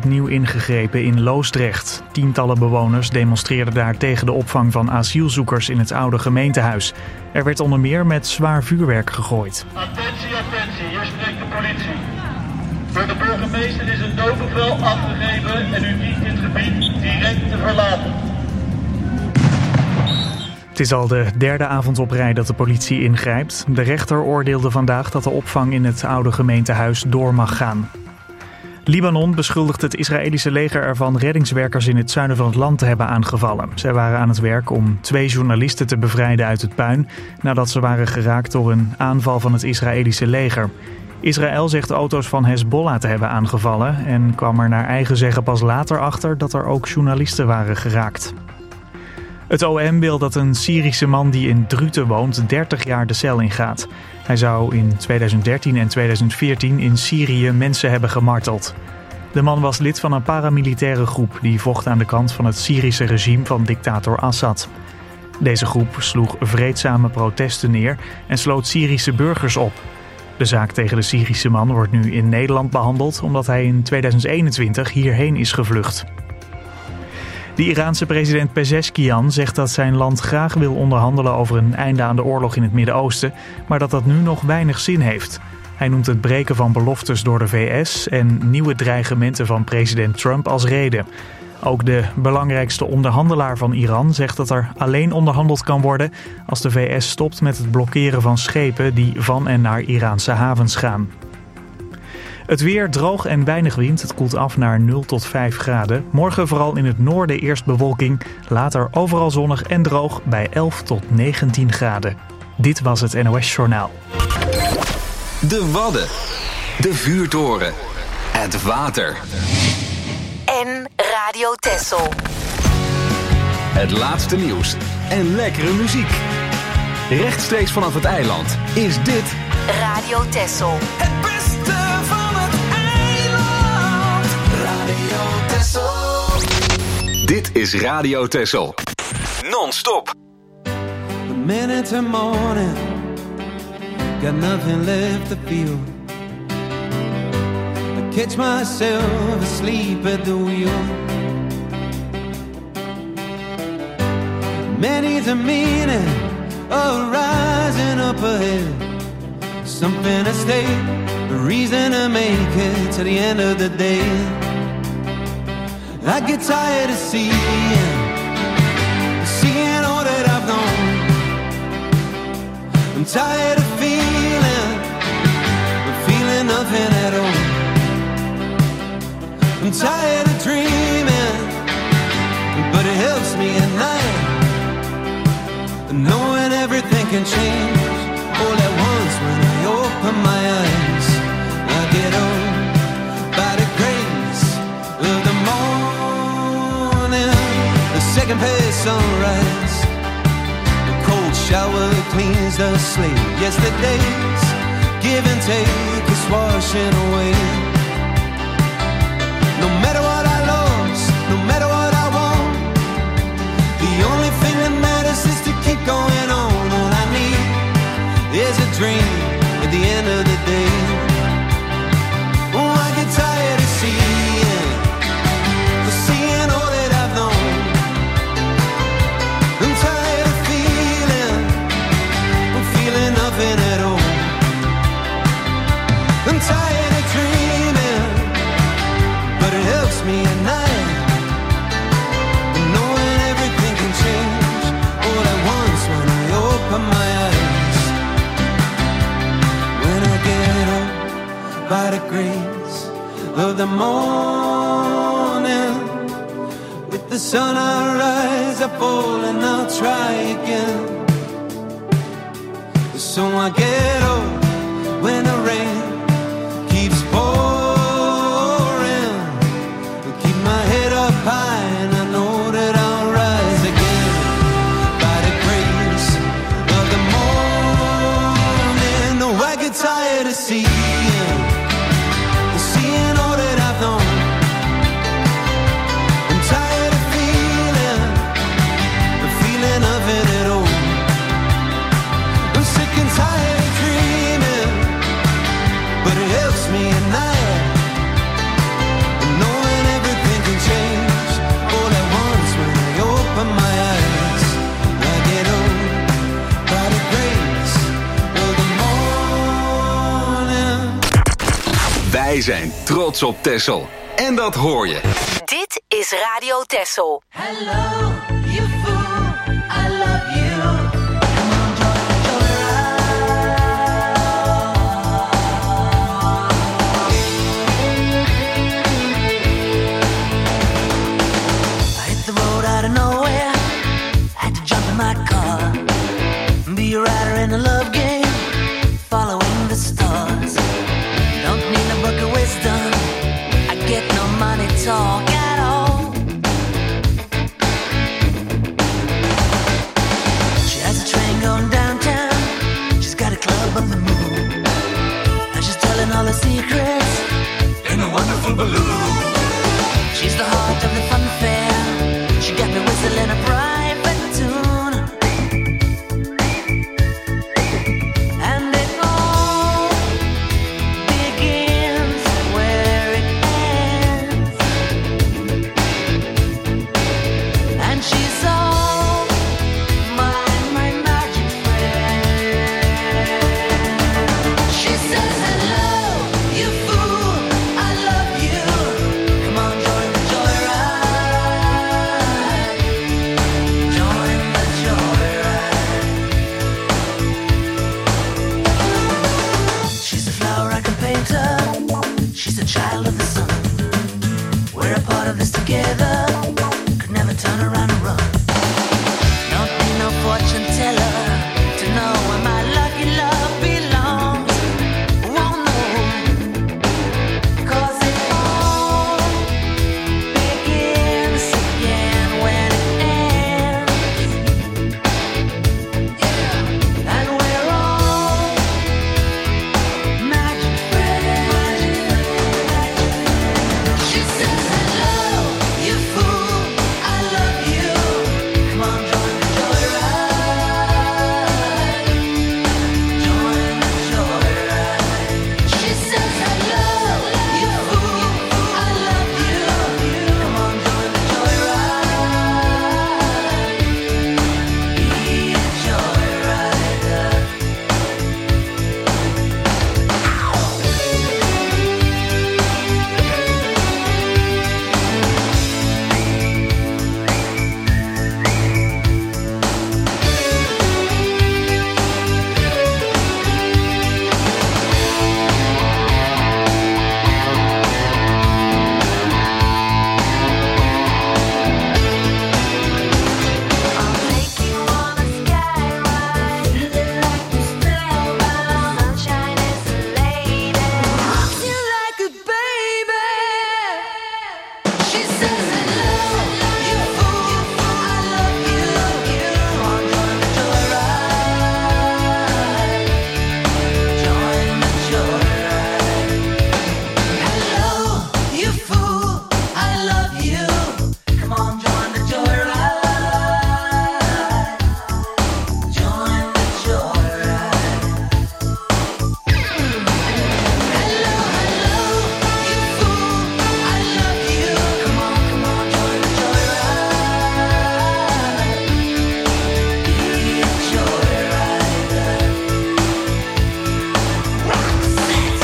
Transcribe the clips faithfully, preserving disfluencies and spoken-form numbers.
opnieuw ingegrepen in Loosdrecht. Tientallen bewoners demonstreerden daar tegen de opvang van asielzoekers in het oude gemeentehuis. Er werd onder meer met zwaar vuurwerk gegooid. Attentie, attentie, hier spreekt de politie. Door de burgemeester is een doodbevel afgegeven en u dient dit gebied direct te verlaten. Het is al de derde avond op rij dat de politie ingrijpt. De rechter oordeelde vandaag dat de opvang in het oude gemeentehuis door mag gaan. Libanon beschuldigt het Israëlische leger ervan reddingswerkers in het zuiden van het land te hebben aangevallen. Zij waren aan het werk om twee journalisten te bevrijden uit het puin nadat ze waren geraakt door een aanval van het Israëlische leger. Israël zegt auto's van Hezbollah te hebben aangevallen en kwam er naar eigen zeggen pas later achter dat er ook journalisten waren geraakt. Het O M wil dat een Syrische man die in Druten woont dertig jaar de cel ingaat. Hij zou in tweeduizend dertien en tweeduizend veertien in Syrië mensen hebben gemarteld. De man was lid van een paramilitaire groep die vocht aan de kant van het Syrische regime van dictator Assad. Deze groep sloeg vreedzame protesten neer en sloot Syrische burgers op. De zaak tegen de Syrische man wordt nu in Nederland behandeld omdat hij in tweeduizend eenentwintig hierheen is gevlucht. De Iraanse president Pezeshkian zegt dat zijn land graag wil onderhandelen over een einde aan de oorlog in het Midden-Oosten, maar dat dat nu nog weinig zin heeft. Hij noemt het breken van beloftes door de V S en nieuwe dreigementen van president Trump als reden. Ook de belangrijkste onderhandelaar van Iran zegt dat er alleen onderhandeld kan worden als de V S stopt met het blokkeren van schepen die van en naar Iraanse havens gaan. Het weer droog en weinig wind. Het koelt af naar nul tot vijf graden. Morgen vooral in het noorden eerst bewolking. Later overal zonnig en droog bij elf tot negentien graden. Dit was het N O S Journaal. De Wadden. De vuurtoren. Het water. En Radio Texel. Het laatste nieuws en lekkere muziek. Rechtstreeks vanaf het eiland is dit Radio Texel. Het beste van het eiland. Radio Texel. Dit is Radio Texel. Non-stop. The minute to morning, got nothing left to feel. I catch myself asleep at the wheel. Many's the meaning of rising up ahead. Something to stay, a reason to make it to the end of the day. I get tired of seeing, seeing all that I've known. I'm tired of feeling, feeling nothing at all. I'm tired of dreaming, but it helps me at night, knowing everything can change all at once when I open my eyes. I get on by the grace of the morning, the second page sunrise, the cold shower cleans the slate. Yesterday's give and take is washing away. No matter what I lost, no matter what I want, the only thing that matters is to keep going on. All I need is a dream at the end of the day. Oh, I get tired of seeing, seeing all that I've known. I'm tired of feeling, I'm feeling nothing at all. I'm tired of dreaming, but it helps me at night, knowing everything can change all at once when I open my eyes. When I get up by the grace of the morning, with the sun I rise, I fall and I'll try again. So I get up when the rain keeps pouring, keep my head up high and I know that I'll rise again. By the grace of the morning, no, I get tired of seeing, seeing all that I've known. I'm tired of feeling, the feeling of it at all. I'm sick and tired of dreaming, Wij zijn trots op Texel. En dat hoor je. Dit is Radio Texel. Hello, you fool, I love you. Come on, join the joyride. I hit the road out of nowhere, had to jump in my car, be a rider in a love game, following the stars. Don't need a book of wisdom, I get no money talk at all. She has a train going downtown, she's got a club on the moon, and she's telling all her secrets in a wonderful balloon. She's the heart of the fun fair, she got me whistling a private tune, and it all begins where it ends, and she's all my, my magic friend. She says, hello, you fool, I love you. Come on, join the joyride. Join the joyride. She's a flower I can paint her. She's a child of the sun. We're a part of this together. Could never turn around and run. Don't need no fortune teller to know where my lucky love belongs. Won't know, 'cause it all begins again when it ends. Yeah, and we're all magic friends. She says, hello, you fool, I love you. Come on, join the joyride. Join the joyride. She says, hello, you fool, I love you. Come on, join the joyride. Be a joyrider. I'll take you on a skyride, feeling like you're spellbound. Sunshine is a lady, hugs you like a baby. She says, hello, you fool, I love you. Come on, join the joyride. Join the joyride. Hello, you fool, I love you. Come on, join the joyride. Join the joyride. Hello, hello, you fool, I love you. Come on, come on, join the joyride. Be a joyrider. Rock set.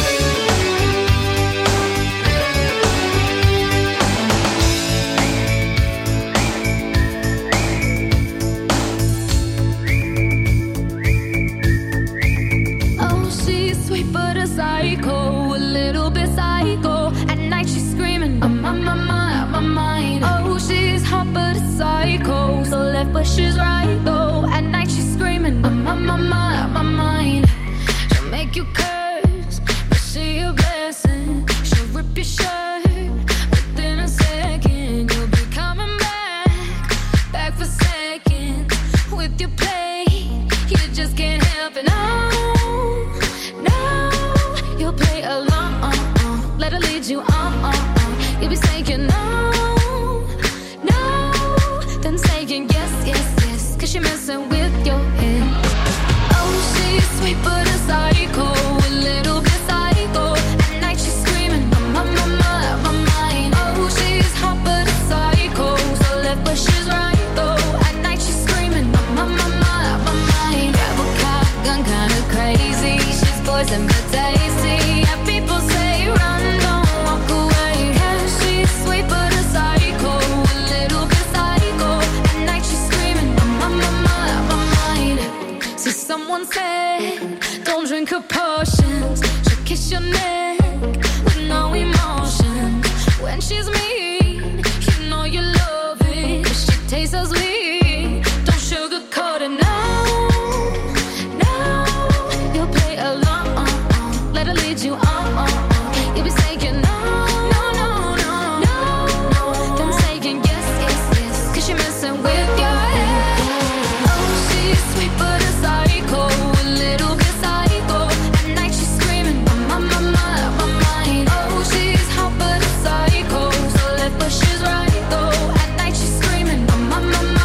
Oh, she's sweet but a psycho, a little bit psycho. At night she's screaming, I'm on my mind, my mind. Oh, she's hot but a psycho, so left but she's right though. At night she's screaming, I'm on my mind, my mind. She'll make you curse, but she a blessing. She'll rip your shirt within a second. You'll be coming back, back for second with your play. You just can't help it. No, no, you'll play along. Let her lead you on. You'll be saying no, no, then saying yes, yes, yes, 'cause you're messing with your head. Oh, she's sweet but a psycho, a little bit psycho. At night she's screaming, I'm on my mind, my mind. Oh, she's hot but a psycho, so left but she's right though. At night she's screaming, I'm on my mind, my mind. Grab a car, gun kinda crazy. She's poison but tasty. Yeah, people say run. she's mean. You know you love it, but she tastes so sweet. Don't sugarcoat it now. No, you'll play along. Let her lead you on. You'll be saying no, no, no, no, no, no. Then saying yes, yes, yes, 'cause you're messing with your head. Oh, she's sweet but a psycho, a little bit psycho. At night she's screaming, I'm on my mind, my mind. Oh, she's hot but a psycho, so left but she's right though. At night she's screaming, I'm on my mind.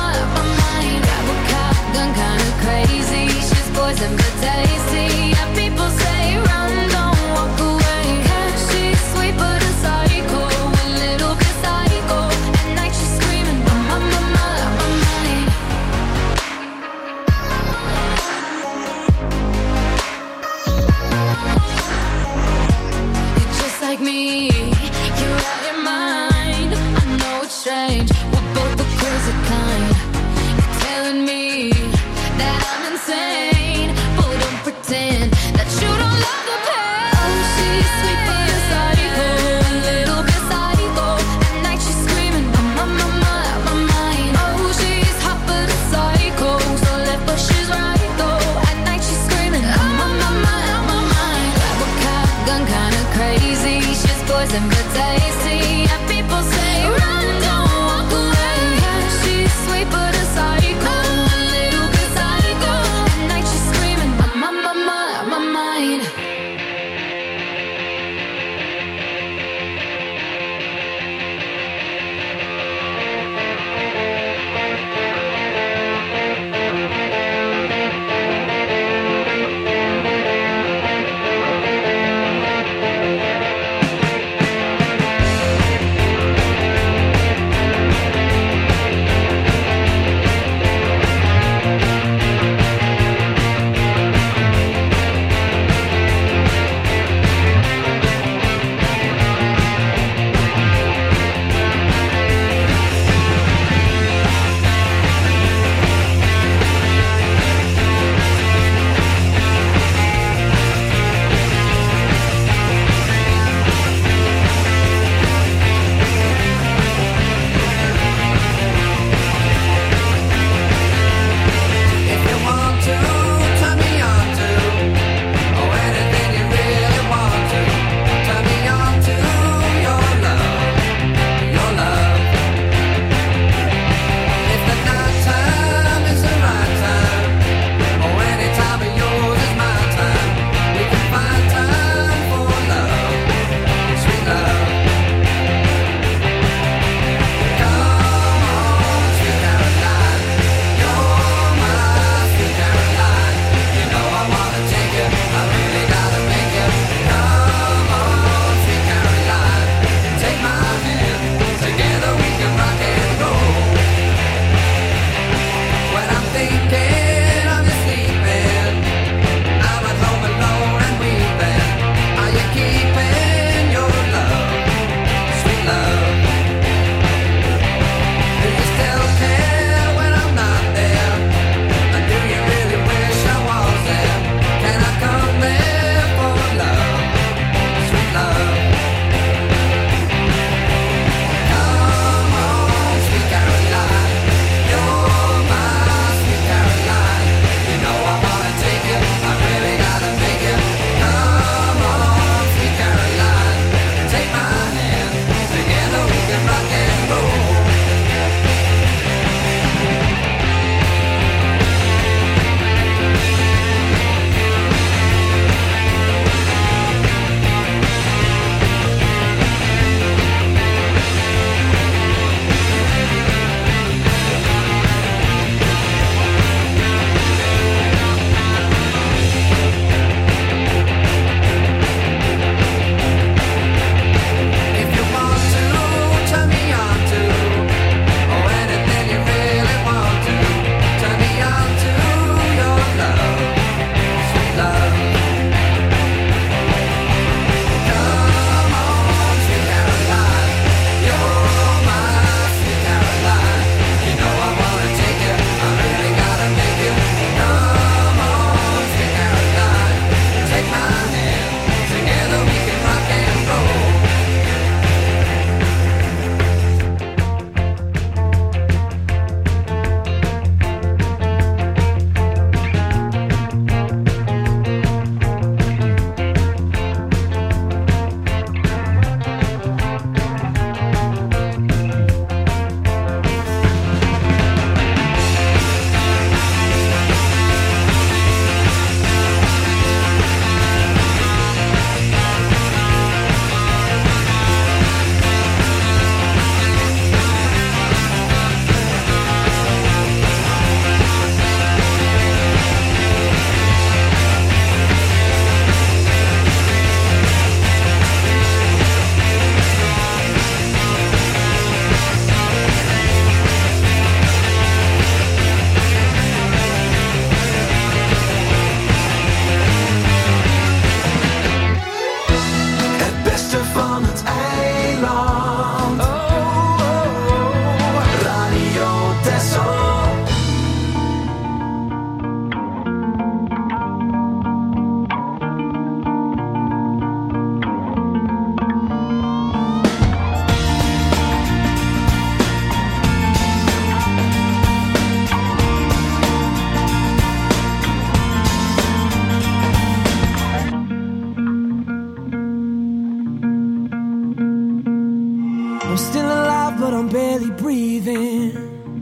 alive, but I'm barely breathing.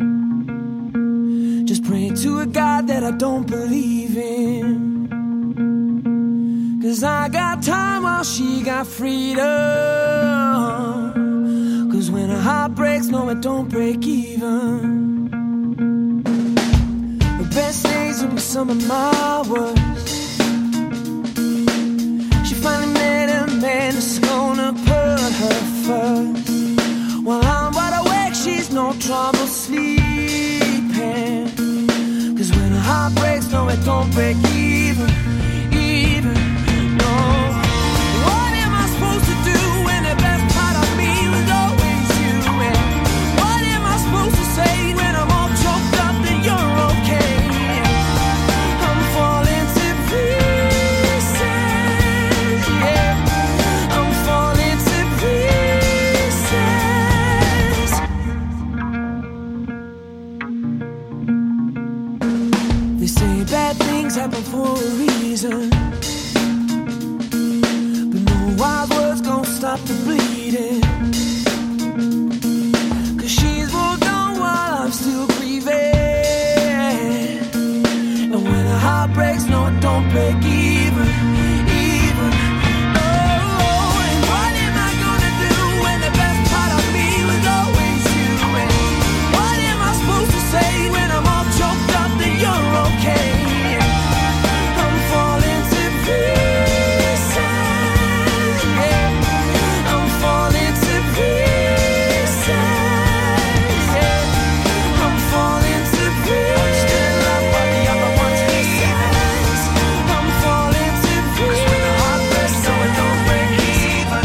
Just praying to a God that I don't believe in. 'Cause I got time while she got freedom. 'Cause when a heart breaks, no, it don't break even. The best days will be some of my worst. She finally met a man that's gonna put her first. While I'm wide awake, she's no trouble sleeping. 'Cause when a heart breaks, no, it don't break even, even, no. What am I supposed to do when the best part of me was always you? And what am I supposed to say when I'm all choked up that you're okay? I'm falling to pieces, yeah. I'm falling to pieces. They say bad things happen for a reason, but no wild words gon' stop the bleeding. 'Cause she's moved on while I'm still grieving. And when a heart breaks, no, it don't break even, even, no. And what am I gonna do when the best part of me was always you? And what am I supposed to say when I'm all choked up that you're okay? I'm falling to pieces, yeah. I'm falling to pieces, yeah. I'm falling to pieces. Still love what the other one's pieces. I'm falling to pieces. 'Cause when the heart breaks, no, it don't break even.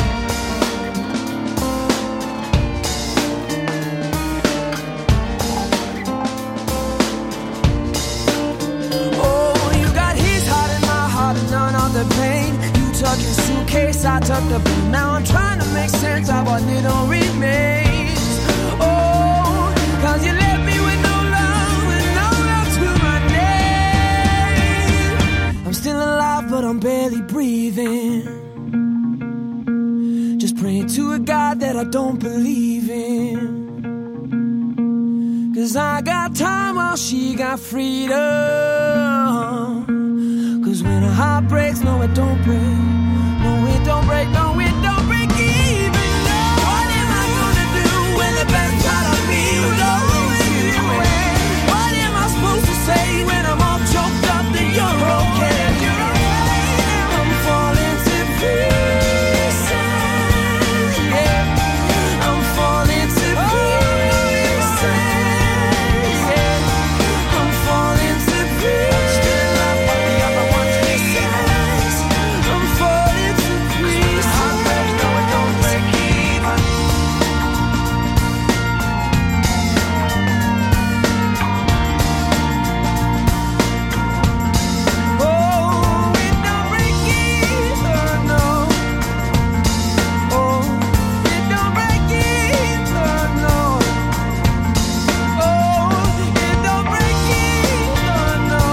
Oh, you got his heart and my heart and none of the pain. You took your suitcase, I took the blue. Now I'm trying to make sense of what little remains. Oh, 'cause you left me with no love and no love to my name. I'm still alive, but I'm barely breathing. Just praying to a God that I don't believe in. 'Cause I got time while she got freedom. 'Cause when a heart breaks, no, it don't break. No, it don't break, no, it don't break even. No. What am I gonna do when the best part of me was always you? And what am I supposed to say when I'm all choked up that you're okay? I'm falling to pieces, yeah. I'm falling to pieces, yeah. I'm falling to pieces. Still love what the other one's pieces. I'm falling to pieces. Heart breaks, no, it don't break even. Oh, it don't break even, no. Oh, it don't break even, no. Oh, it don't break even, no.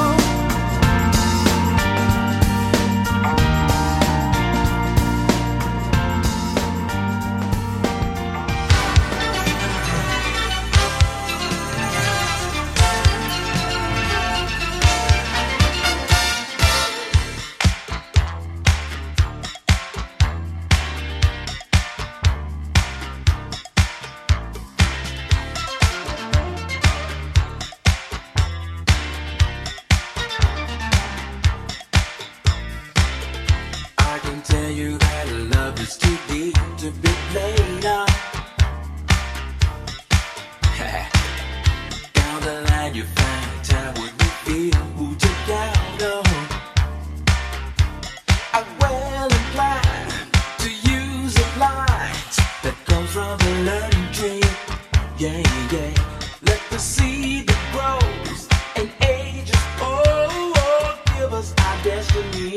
I can tell you that love is too deep to be played on. Down the line you find time when you feel who you count on. I'm well inclined to use a light that comes from the learning tree. Yeah, yeah. Let the seed that grows and ages, oh, oh, give us our destiny.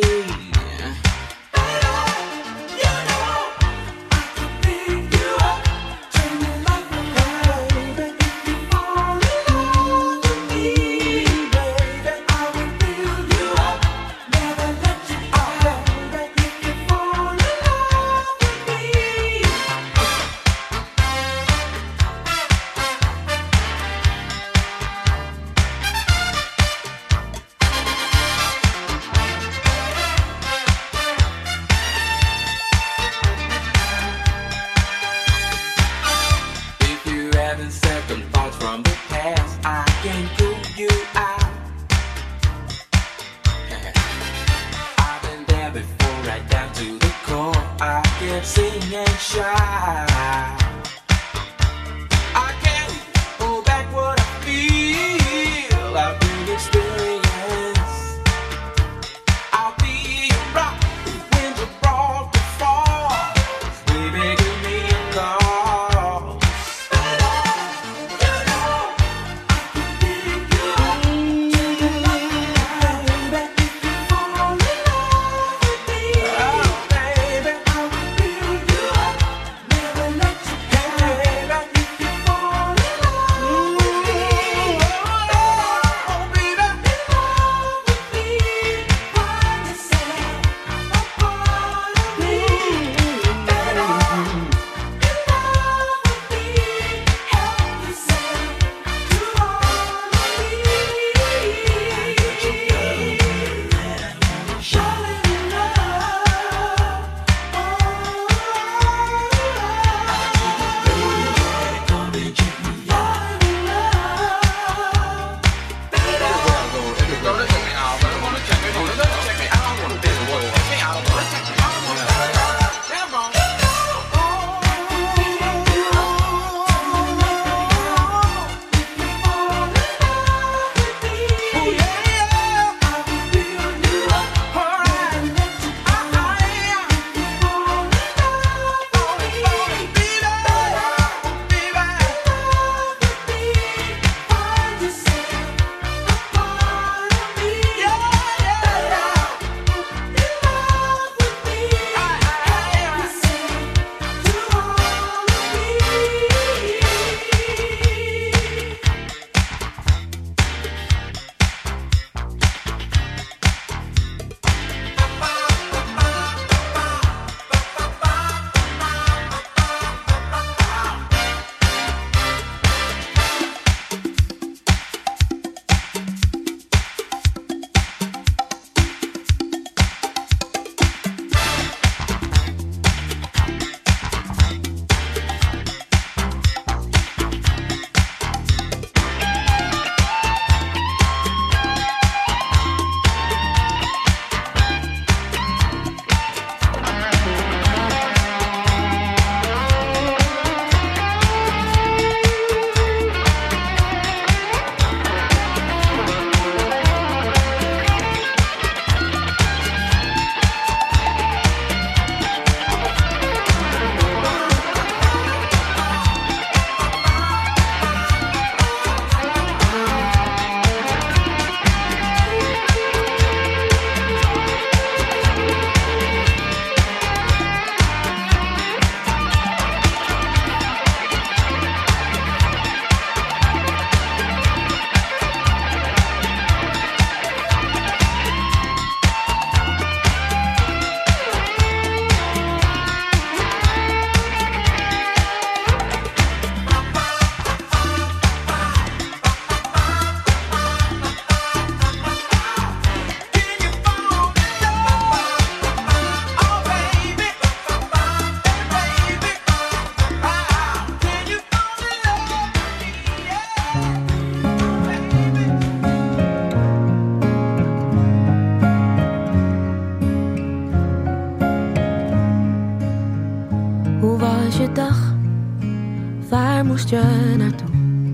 waar moest je naartoe?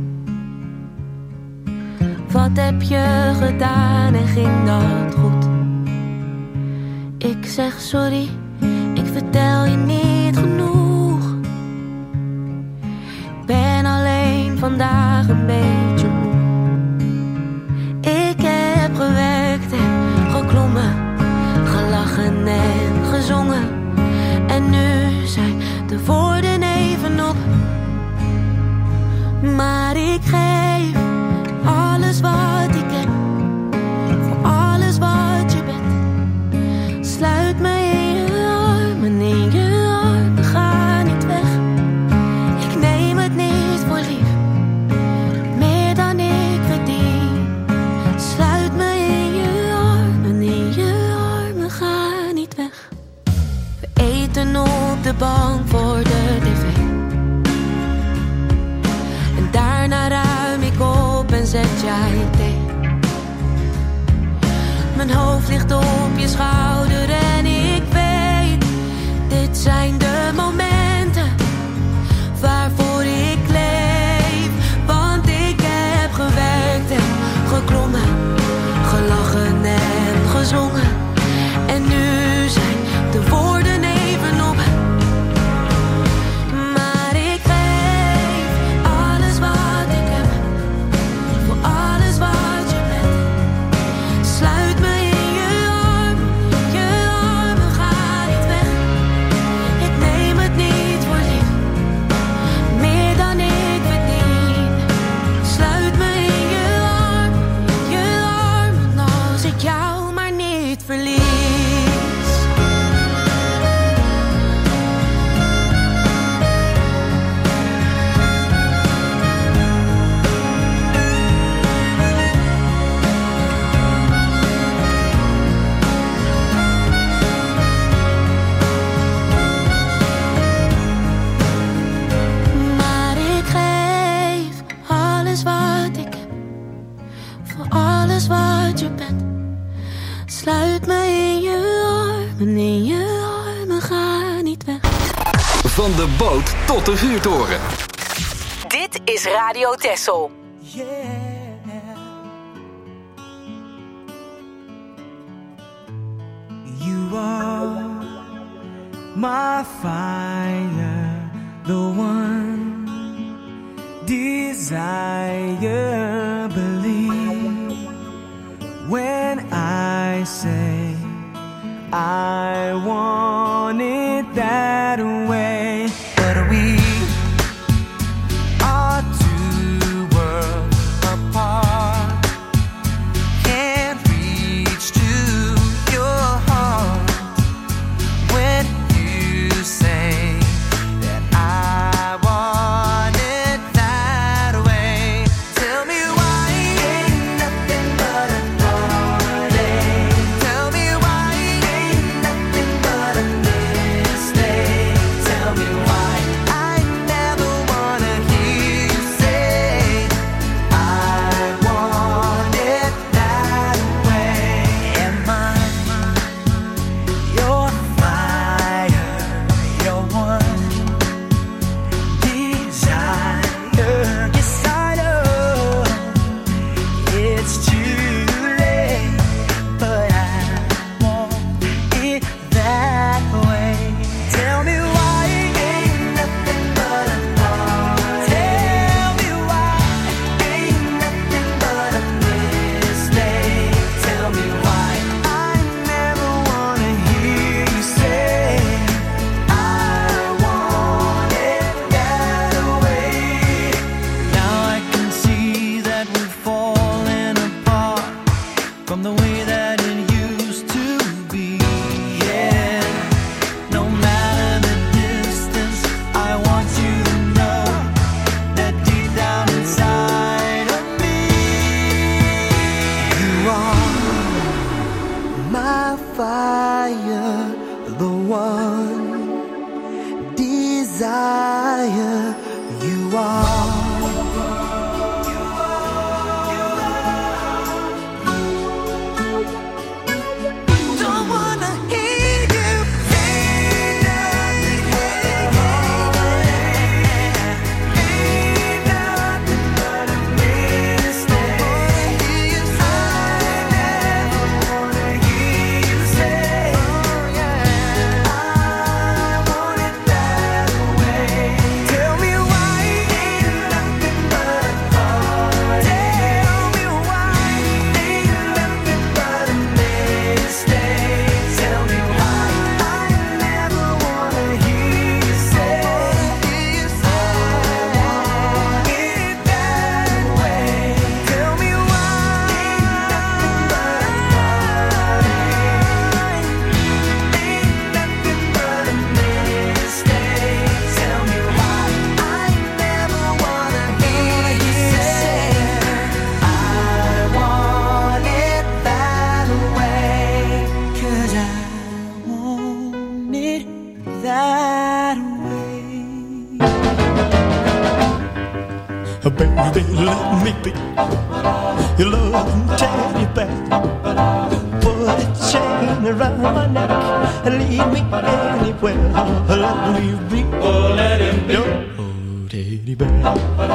Wat heb je gedaan en ging dat goed? Ik zeg sorry, ik vertel je niet genoeg. Ik ben alleen vandaag een beetje moe. Ik heb gewerkt en geklommen, gelachen en gezongen. En nu zijn de woorden even op. Maar ik geef alles wat ik heb, voor alles wat je bent. Sluit me in je armen, in je armen, ga niet weg. Ik neem het niet voor lief, meer dan ik verdien. Sluit me in je armen, in je armen, ga niet weg. We eten op de bank voor de tv. En daarna ruim ik op en zet jij thee. Mijn hoofd ligt op je schouder en ik weet, dit zijn de momenten waarvoor ik leef. Want ik heb gewerkt en geklommen, gelachen en gezongen. En nu zijn de woorden even op. Maar ik geef alles wat ik heb, voor alles wat je bent. Sluit me in je armen, je armen, ga niet weg. Ik neem het niet voor lief, meer dan ik verdien. Sluit me in je armen, je armen, als ik jou maar niet verlies. Maar ik geef alles wat ik heb, voor alles wat je bent. Sluit me in je armen, in je armen, ga niet weg. Van de boot tot de vuurtoren. Dit is Radio Texel. You are my fire, the one desire. Believe when I say I want it that way. But we are two worlds apart. Can't reach to your heart when you say that I want it that way. Tell me why ain't nothing but a heartache. Tell me why ain't Baby, let me be your loving teddy bear. Put a chain around my neck and lead me anywhere. Let me be, oh, let him be your oh, teddy bear.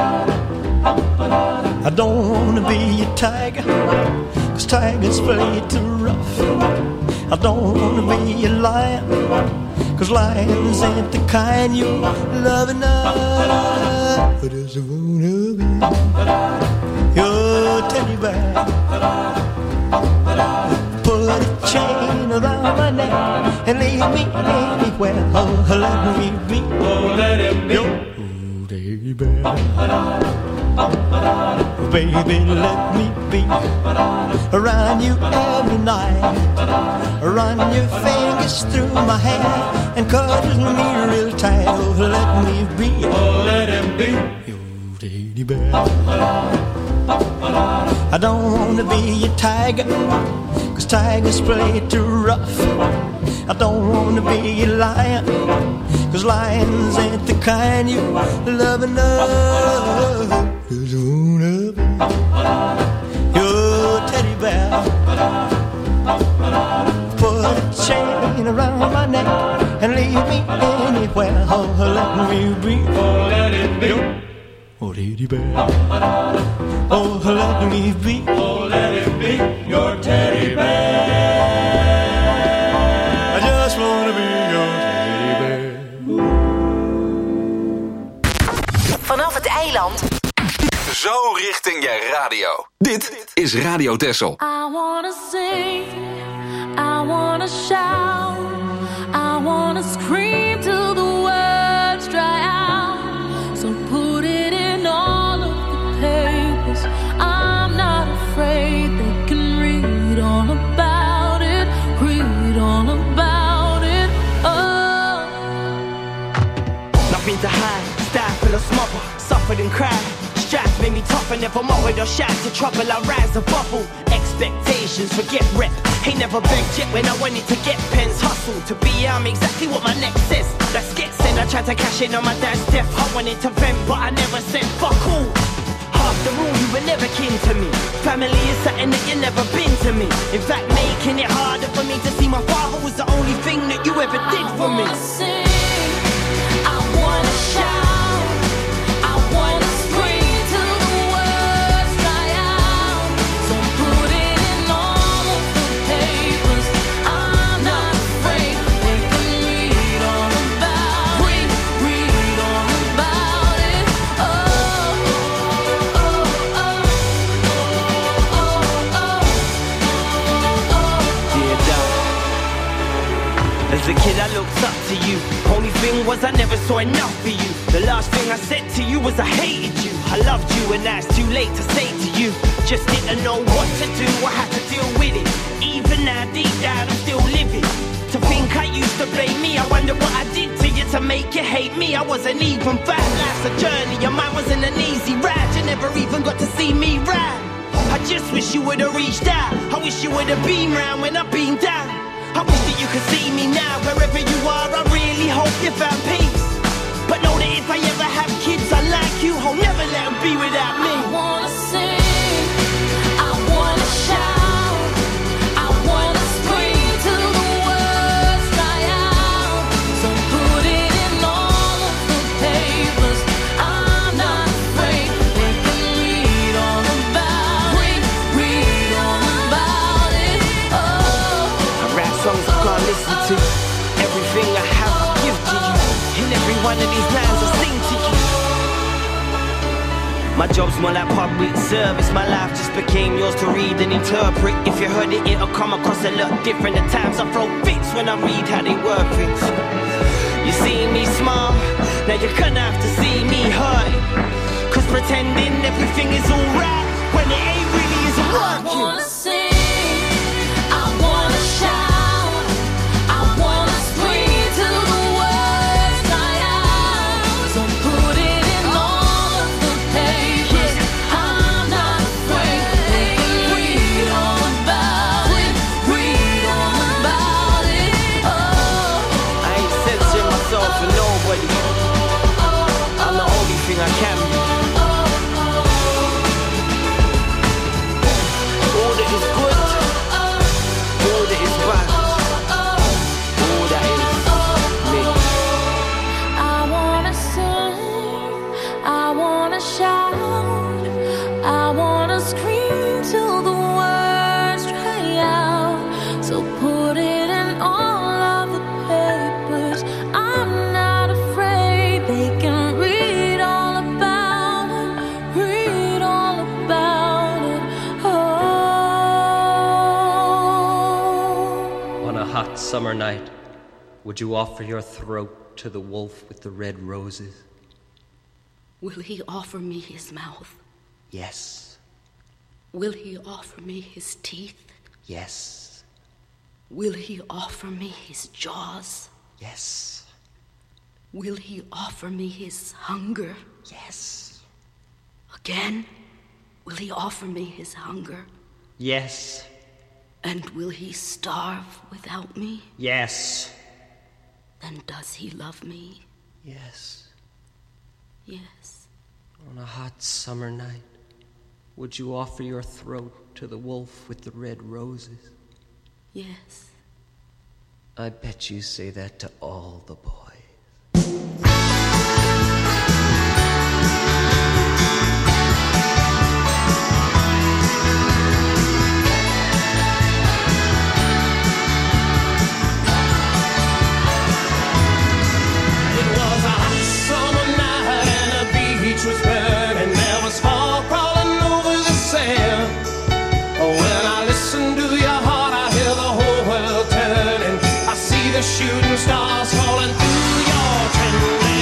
I don't wanna be a tiger, 'cause tigers play too rough. I don't wanna be a lion, 'cause lions ain't the kind you love enough. I just wanna be your teddy bear. Put a chain around my neck and lead me anywhere. Oh, let me be, oh, let him be your oh, teddy bear. Baby, let me be around you every night. Run your fingers through my hair and cuddle me real tight. Oh, let me be, oh, let him be your teddy bear. I don't wanna be a tiger, 'cause tigers play too rough. I don't wanna be a lion, 'cause lions ain't the kind you love enough. Just wanna be your teddy bear. Put a chain around my neck and leave me anywhere. Oh, let me be, oh, let it be your oh, teddy bear. Oh, let me be, oh, let it be your teddy bear. I just wanna be your teddy bear. Vanaf het eiland. Zo richting je radio. Dit is Radio Texel. I wanna sing, I wanna shout, I wanna scream till the words dry out. So put it in all of the papers. I'm not afraid, they can read all about it, read all about it. Oh. Nothing to hide, stifle or smother, suffered and cried. Strife made me tough and never mocked or shy to trouble. I rise a bubble. Expectations, forget rep. Ain't never begged yet when I wanted to get pens. Hustle to be I'm exactly what my neck says. That's get said. I tried to cash in on my dad's death. I wanted to vent, but I never said fuck all. After all, you were never kin to me. Family is something that you never been to me. In fact, making it harder for me to see my father was the only thing that you ever did for me. I wanna sing, I wanna shout, I wanna scream till the words dry out. So put it in all of the papers. I'm not afraid, they can read all about it, read all about it. Oh, oh, oh, oh, oh, oh, oh. Dear Dad, as a kid I looked up to you. Only thing was I never saw enough for you. The last thing I said to you was I hated you. I loved you and now it's too late to say to you. Just didn't know what to do, I had to deal with it. Even now deep down I'm still living. To think I used to blame me, I wonder what I did to you to make you hate me. I wasn't even bad, life's a journey and mine wasn't an easy ride. You never even got to see me ride. I just wish you would've reached out. I wish you would've been round when I've been down. I wish that you could see me now. Wherever you are, I really hope you found peace. But know that if I ever have kids, I like you, I'll never let them be without me. I wanna sing, I wanna shout, I wanna scream till the words dry out. So put it in all of the papers. I'm not afraid, they can read all about it, read all about it. Oh. I write songs I can't listen to. Everything I have I give to you. In every one of these lines I sing to you. My job's more like public service. My life just became yours to read and interpret. If you heard it, it'll come across a lot different. At times I throw fits when I read how they word things. You see me smile, now you're gonna have to see me hurt. Cause pretending everything is alright when it ain't really isn't I working. wanna sing, I wanna shout, I wanna scream till the words die out. So put it in all of the papers. I'm not afraid, they can read all about it, read all about it. Oh, I ain't censoring myself for nobody. I'm the only thing I can be. shout. I wanna scream till the words dry out. So put it in all of the papers. I'm not afraid. They can read all about it. Read all about it. Oh. On a hot summer night, would you offer your throat to the wolf with the red roses? Will he offer me his mouth? Yes. Will he offer me his teeth? Yes. Will he offer me his jaws? Yes. Will he offer me his hunger? Yes. Again? Will he offer me his hunger? Yes. And will he starve without me? Yes. Then does he love me? Yes. Yes. On a hot summer night, would you offer your throat to the wolf with the red roses? Yes. I bet you say that to all the boys. Was burning, there was fog crawling over the sand. When I listen to your heart, I hear the whole world turning. I see the shooting stars falling through your tender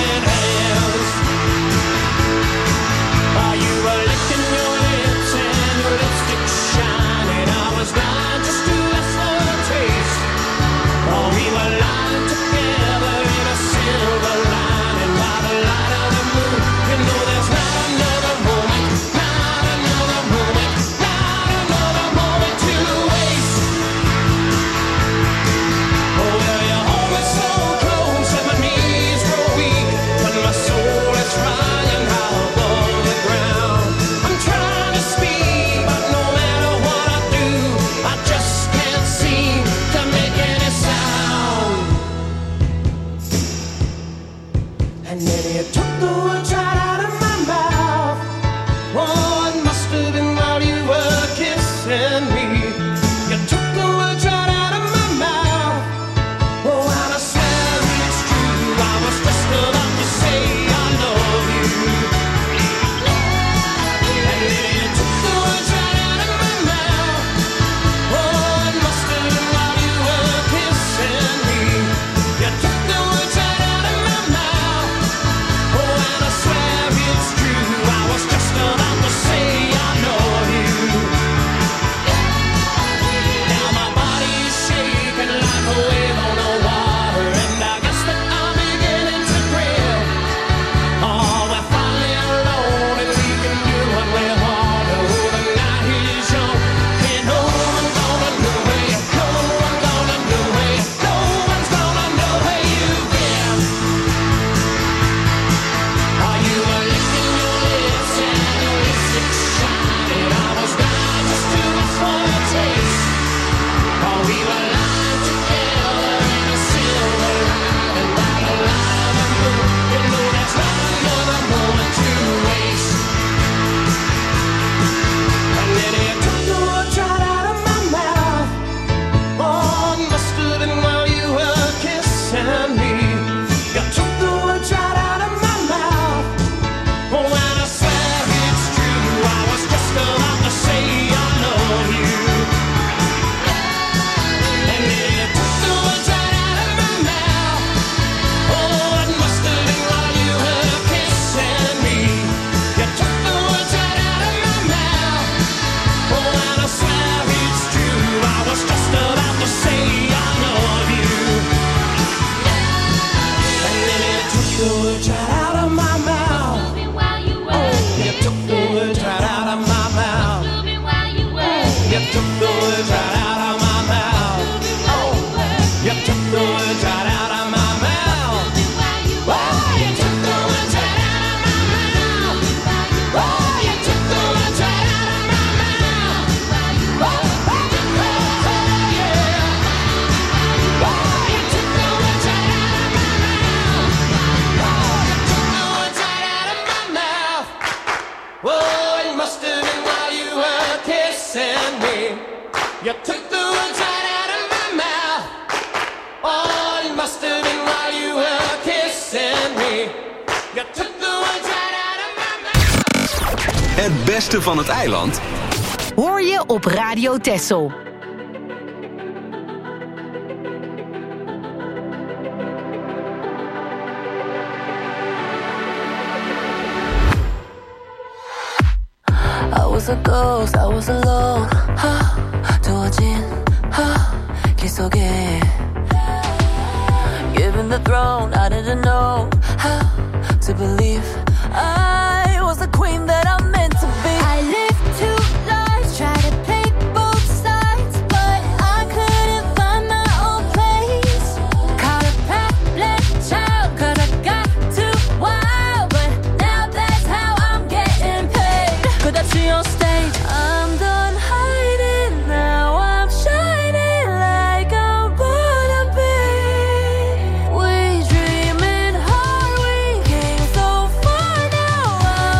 Oh, it must have been while you were kissing me. You took the words right out of my mouth. Oh, it must have been while you were kissing me. You took the words right out of my mouth. Het beste van het eiland hoor je op Radio Texel. I was a ghost, I was alone. 두어진 길 속에 given the throne, I didn't know how to believe I was the queen that I'm meant to be. I lived two lives, tried to play both sides, but I couldn't find my own place. Caught a problem child, cause I got too wild, but now that's how I'm getting paid. Could I see on stage? I'm done hiding now, I'm shining like I'm born to be. We dreaming hard, we came so far, now I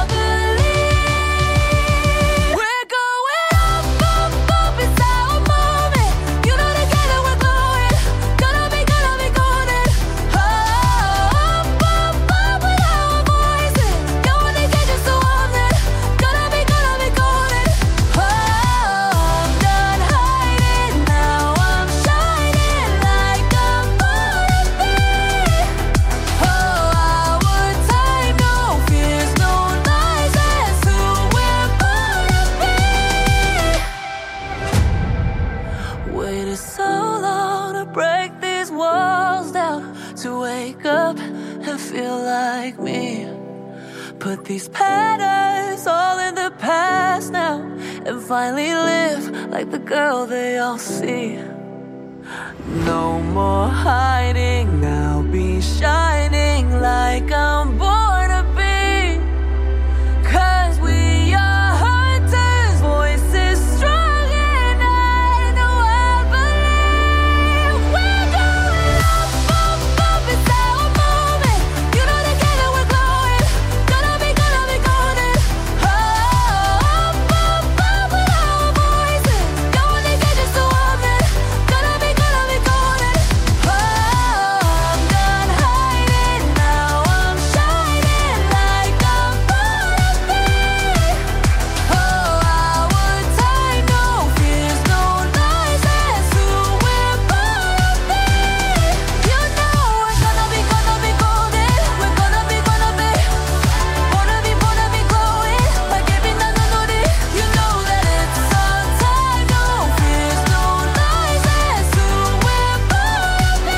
believe we're going up, up, up, it's our moment. You know together we're glowing, gonna be, gonna be golden. Up, up, up with our voices, going to get you so on it, gonna be, gonna be golden. Oh, I'm done hiding now, I'm shining like I'm born to be. Oh, our time, no fears, no lies, that's who we're born to be. Waited so long to break these walls down, to wake up and feel like me. Put these patterns all in the past now, and finally live like the girl they all see. No more hiding now, be shining like I'm born to be. Cause we are hunters, voices strong, and I know I believe we're going up, up, up, it's our moment. You know together we're glowing, gonna be, gonna be golden. Oh, up, up, up with our voices, going to get you so on it, gonna be, gonna be golden. Oh, I'm done hiding now, I'm shining like I'm born to be. Oh, our time, no fears, no lies, that's who we're born to be. You know we're gonna be, gonna be golden. We're gonna be, gonna be, wanna be, wanna be glowing like every night I know it. You know that it's our time, no fears, no lies, that's who we're born to be.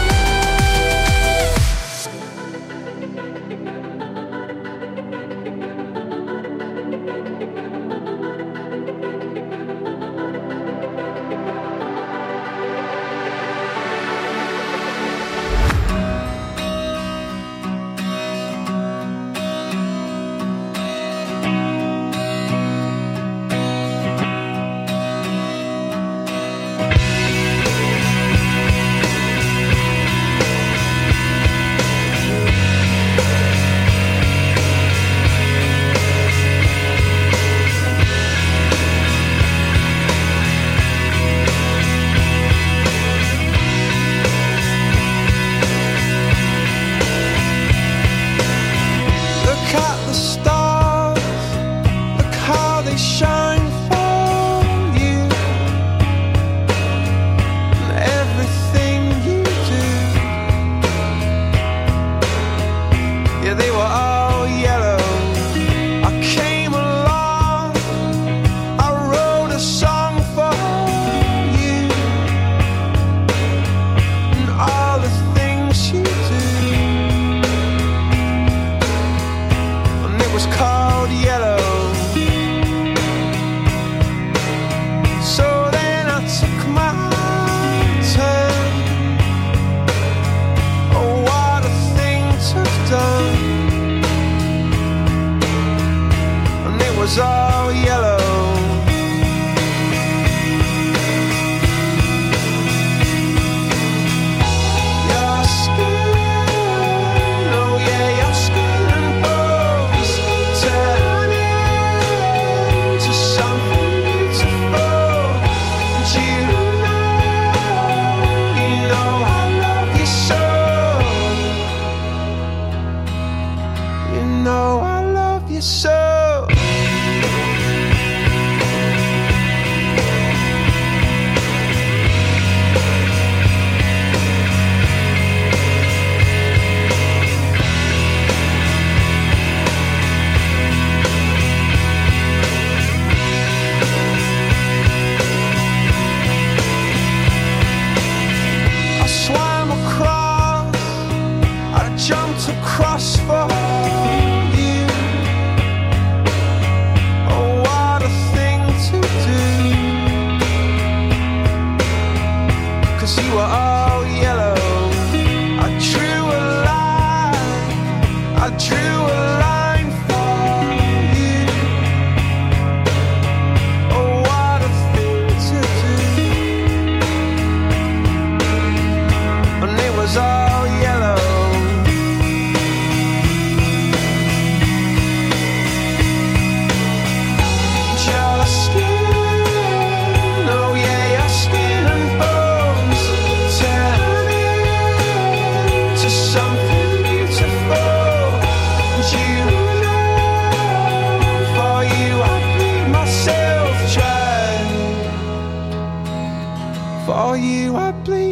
Look at the stars, look how they shine for you. And everything you do, yeah, they were all yellow. I came along, I wrote a song for you. And all the things you do, and it was called Yellow. So then I took my turn. Oh, what a thing to have done. And it was all yellow. Your skin, oh yeah, your skin and bones turning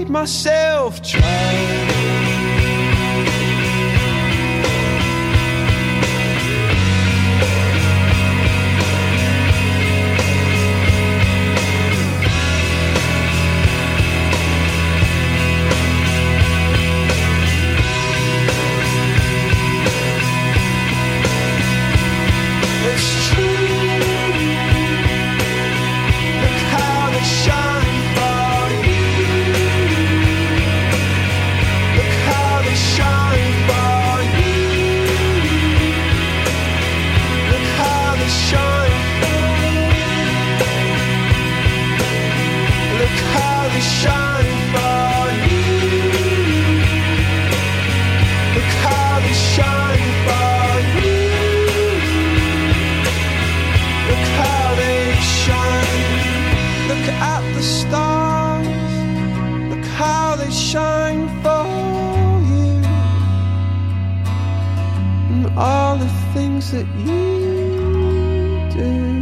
find myself trying. That you do.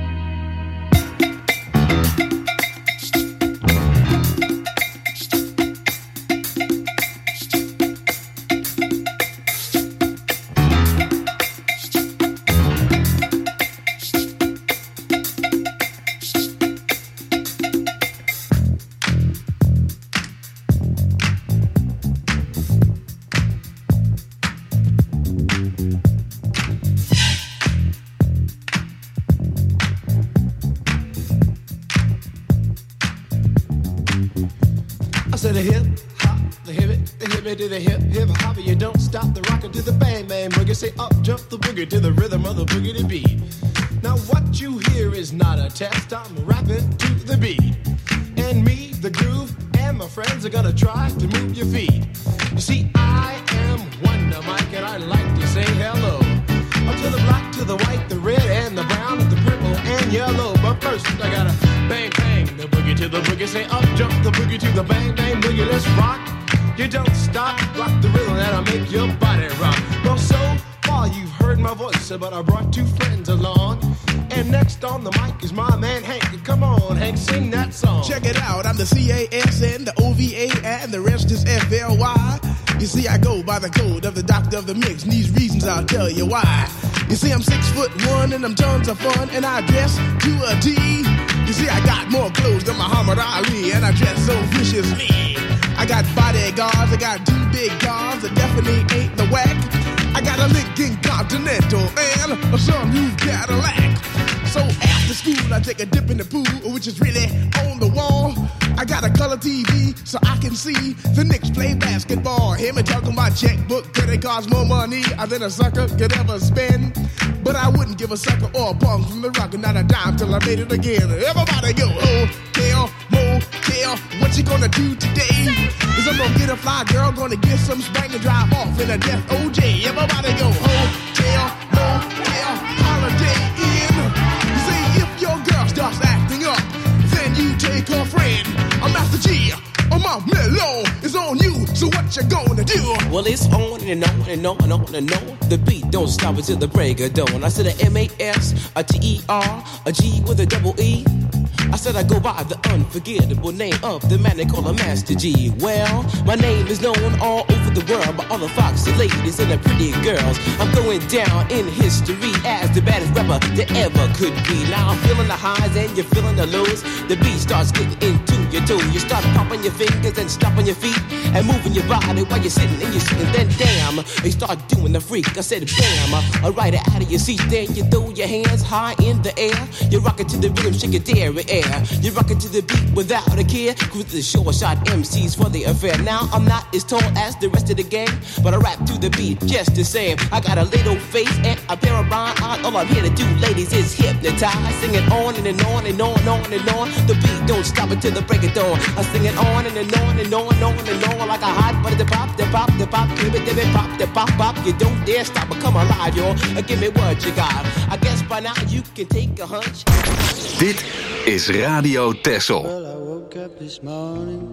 To the hip, hip hopper, you don't stop the rocker to the bang bang boogie. Say up, jump the boogie to the rhythm of the boogie to beat. Now what you hear is not a test. I'm rapping to the beat, and me, the groove, and my friends are gonna try to move your feet. You see, I am Wonder Mike, and I like to say hello up to the black, to the white, the red, and the brown, and the purple and yellow. But first, I gotta bang bang the boogie to the boogie. Say up, jump the boogie to the bang bang boogie. Let's rock. You don't stop, rock the rhythm that'll make your body rock. Well, so far you've heard my voice, but I brought two friends along. And next on the mic is my man Hank. Come on, Hank, sing that song. Check it out, I'm the C A S N, the O V A, and the rest is F L Y. You see, I go by the code of the doctor of the mix, and these reasons I'll tell you why. You see, I'm six foot one, and I'm tons of fun, and I dress to a T. You see, I got more clothes than Muhammad Ali, and I dress so viciously. I got bodyguards, I got two big cars that definitely ain't the whack. I got a Lincoln Continental and a sunroof Cadillac. So after school I take a dip in the pool, which is really on the wall. I got a color T V so I can see the Knicks play basketball. Hear me talking about checkbook, cause it costs more money than a sucker could ever spend. But I wouldn't give a sucker or a punk from the rock, not a dime till I made it again. Everybody go, hotel, motel, what you gonna do today? Is I'm gonna get a fly girl, gonna get some spank and drive off in a death O J. Everybody go, hotel, motel, holiday inn. You see, if your girl starts acting up, then you take her friend. I'm Master G, oh my mellow is on you, so what you gonna do? Well, it's on and on and on and on and on. The beat don't stop until the break of dawn. I said a M A S, a T E R, a G with a double E. I said I go by the unforgettable name of the man they call a Master G. Well, my name is known all over the world by all the foxy ladies and the pretty girls. I'm going down in history as the baddest rapper that ever could be. Now I'm feeling the highs and you're feeling the lows. The beat starts getting into your toe. You start popping your fingers and stomping your feet and moving your body while you're sitting and you're sitting. Then damn, you start doing the freak. I said bam, I ride it out of your seat. Then you throw your hands high in the air. You rock it to the rhythm, shake your dairy air. You rock it to the beat without a care. Cruise the short shot M Cs for the affair. Now I'm not as tall as the rest of the gang, but I rap to the beat just the same. I got a little face and a pair of rhyme eyes. All I'm here to do, ladies, is hypnotize. Sing it on and, and on and on and on and on. The beat don't stop until the break of dawn. I sing it on and, and on and on and on and on like a hot butter. The pop, the pop, the pop, give it, give it, pop, the pop, pop. You don't dare stop or come alive, y'all. Give me what you got. I guess by now you can take a hunch. Dit is Radio Texel. Well, I woke up this morning,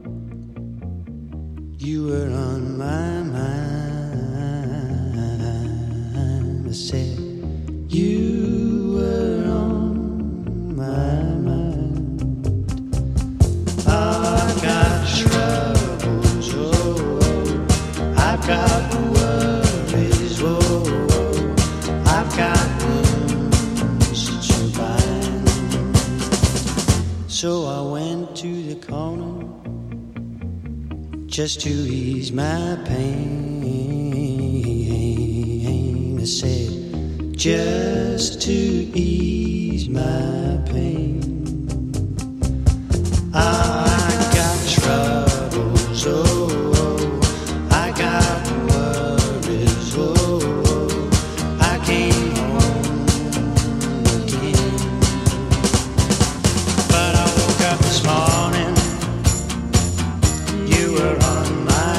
you were on my mind. I said, you were on my mind. I got trouble. So I went to the corner just to ease my pain. I said, just to ease my pain. I got troubles, oh, oh. I got worries, oh, oh. I came home again. But I woke up this morning, you were on my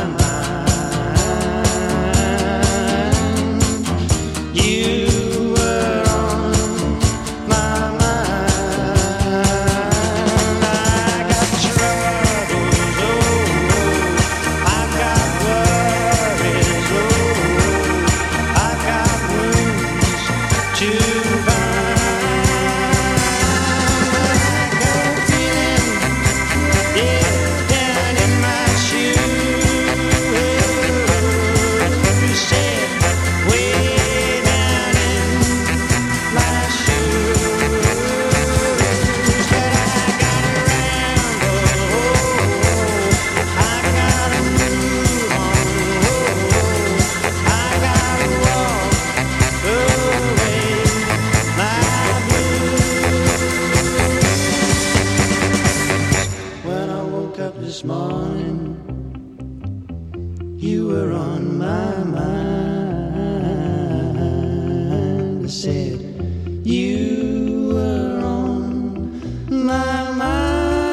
mind. You were on my mind. I got troubles, oh, oh. I got worries, oh, oh. I got wounds to bind. I got feeling, yeah, down in my shoes. You said, way down in my shoes. But I got around, oh, I gotta move on, oh, I gotta walk away my blues. When I woke up this morning, you were on my mind. I said, you were on my mind.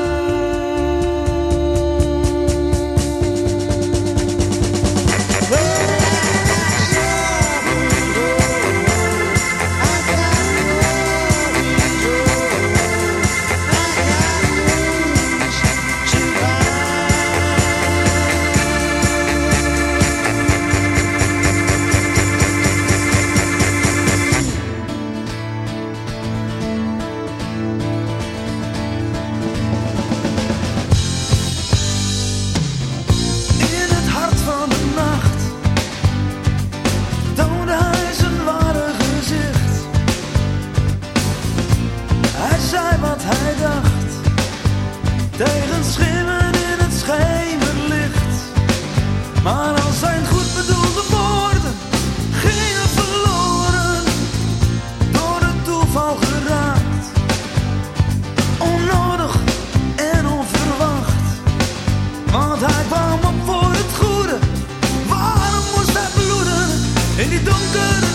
In het hart van de nacht toonde hij zijn ware gezicht. Hij zei wat hij dacht, tegen schimmen in het schemerlicht. Maar al zijn goed bedoelde woorden gingen verloren, door het toeval geraakt. Onnodig en onverwacht, want hij kwam op voor het goede. Waarom moest hij bloeden in die donkere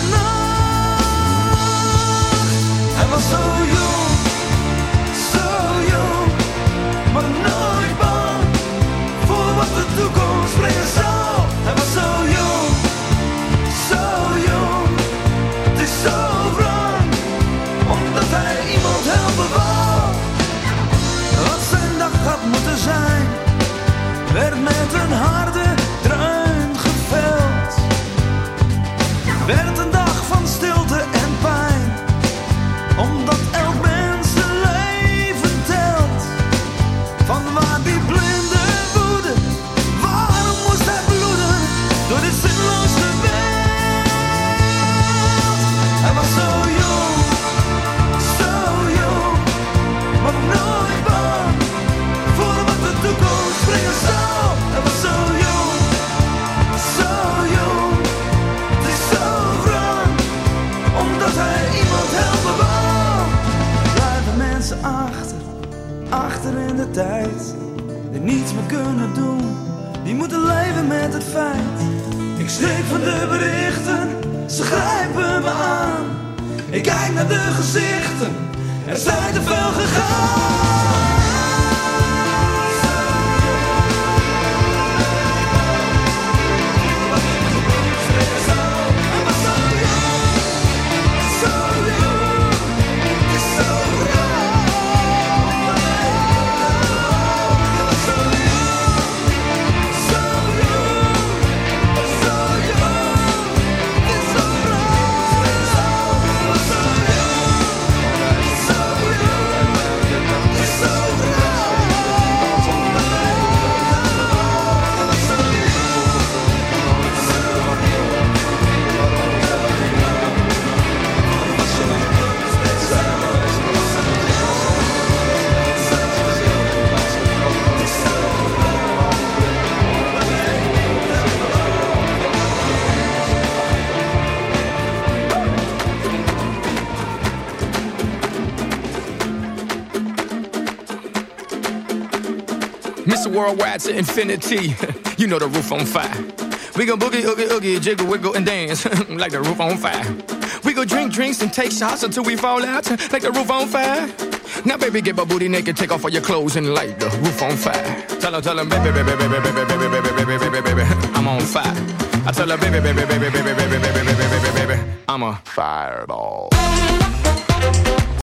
nacht? Hij was zo jong, zo jong, maar nooit bang voor wat de toekomst brengen zal. Hij was zo jong, zo jong, het is zo wrang, omdat hij iemand helpen wou. Wat zijn dag had moeten zijn, werd met een harde dreun geveld. Werd een dag van stilte en pijn, omdat elk mens zijn leven telt. Van waar die blinde woede, waarom moest hij bloeden door dit zinloos geweld? Hij was zo jong, zo jong, maar nooit bang voor wat de toekomst brengen zal. Hij was zo jong, zo jong, het is zo wrang, omdat hij iemand helpen wou. Blijven mensen achter, achter in de tijd, die niets meer kunnen doen, die moeten leven met het feit. Ik schrik van de berichten, ze grijpen me aan. Ik kijk naar de gezichten, er zijn te veel gegaan. So Mister Worldwide to infinity. You know the roof on fire. We go boogie, oogie, oogie, jiggle, wiggle, and dance like the roof on fire. We go drink drinks and take shots until we fall out like the roof on fire. Now, baby, get my booty naked, take off all your clothes and light the roof on fire. Tell her, tell her, baby, baby, baby, baby, baby, baby, baby, baby, baby, baby, I'm on fire. I tell her, baby, baby, baby, baby, baby, baby, baby, baby, baby, baby, I'm a fireball.